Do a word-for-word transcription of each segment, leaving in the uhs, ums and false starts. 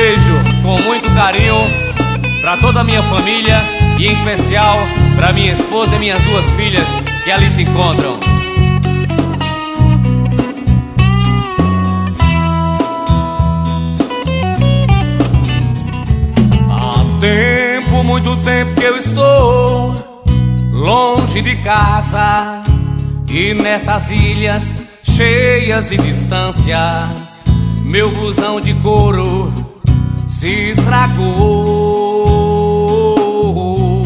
beijo com muito carinho pra toda a minha família e em especial pra minha esposa e minhas duas filhas que ali se encontram. Há tempo, muito tempo que eu estou longe de casa, e nessas ilhas cheias de distâncias meu blusão de couro se estragou.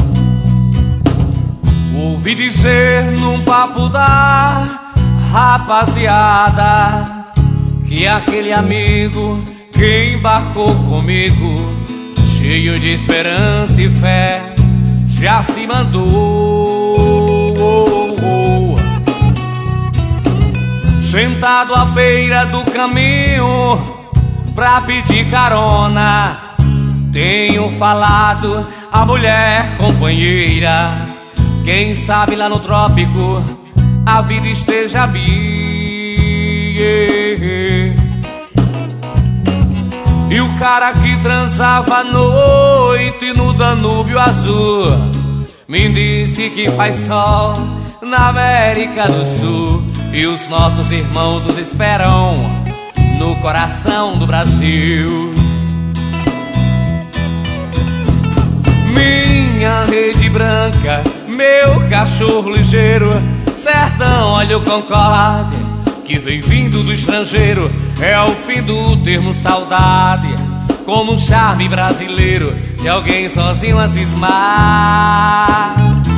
Ouvi dizer num papo da rapaziada que aquele amigo que embarcou comigo, cheio de esperança e fé, já se mandou. Sentado à beira do caminho pra pedir carona, tenho falado a mulher companheira, quem sabe lá no trópico a vida esteja bem. E o cara que transava à noite no Danúbio Azul me disse que faz sol na América do Sul, e os nossos irmãos nos esperam no coração do Brasil. Minha rede branca, meu cachorro ligeiro, sertão, olha o Concorde que vem vindo do estrangeiro. É o fim do termo saudade, como um charme brasileiro de alguém sozinho a cismar.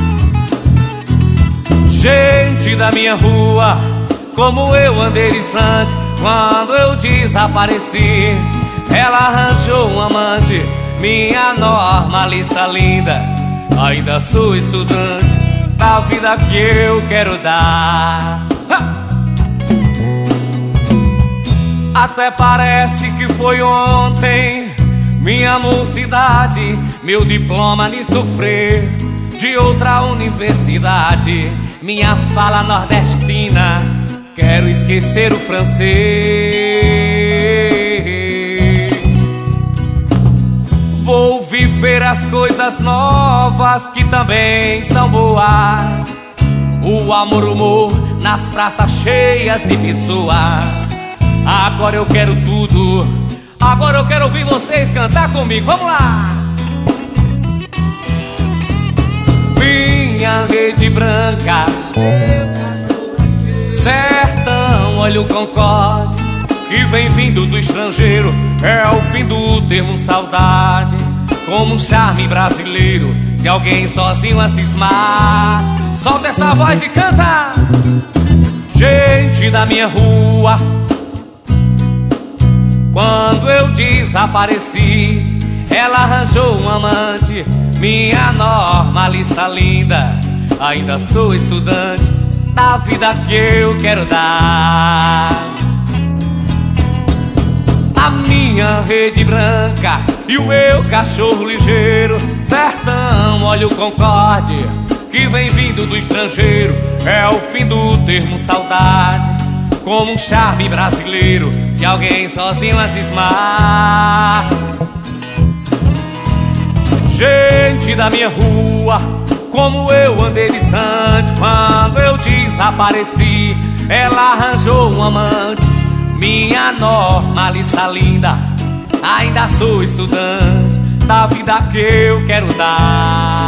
Gente da minha rua, como eu andei distante quando eu desapareci, ela arranjou um amante, minha normalista linda. Ainda sou estudante da vida que eu quero dar. Até parece que foi ontem minha mocidade, meu diploma de sofrer de outra universidade, minha fala nordestina, quero esquecer o francês. Vou viver as coisas novas que também são boas, o amor, o humor nas praças cheias de pessoas. Agora eu quero tudo, agora eu quero ouvir vocês cantar comigo, vamos lá! Minha rede branca, sertão, olha o Concorde que vem vindo do estrangeiro. É o fim do termo saudade, como um charme brasileiro de alguém sozinho a cismar. Solta essa voz e canta! Gente da minha rua, quando eu desapareci, ela arranjou um amante, minha normalista linda. Ainda sou estudante da vida que eu quero dar. A minha rede branca e o meu cachorro ligeiro, sertão, olha o Concorde que vem vindo do estrangeiro. É o fim do termo saudade, como um charme brasileiro de alguém sozinho a cismar. Gente da minha rua, como eu andei distante quando eu desapareci, ela arranjou um amante, minha normalista linda. Ainda sou estudante da vida que eu quero dar.